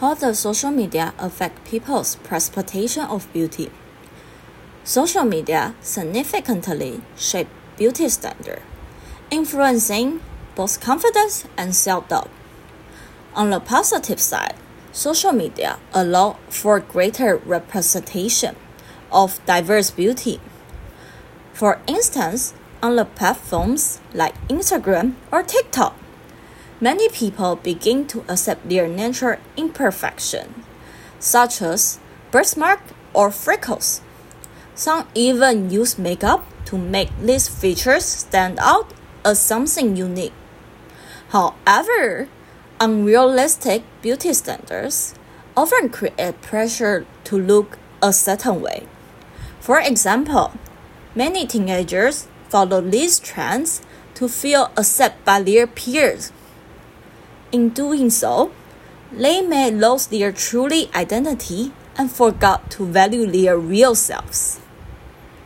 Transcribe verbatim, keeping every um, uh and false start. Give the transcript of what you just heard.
How does social media affect people's perception of beauty? Social media significantly shape beauty standards, influencing both confidence and self-doubt. On the positive side, social media allow for greater representation of diverse beauty. For instance, on the platforms like Instagram or TikTok, many people begin to accept their natural imperfection, such as birthmark or freckles. Some even use makeup to make these features stand out as something unique. However, unrealistic beauty standards often create pressure to look a certain way. For example, many teenagers follow these trends to feel accepted by their peers. In doing so, they may lose their true identity and forget to value their real selves.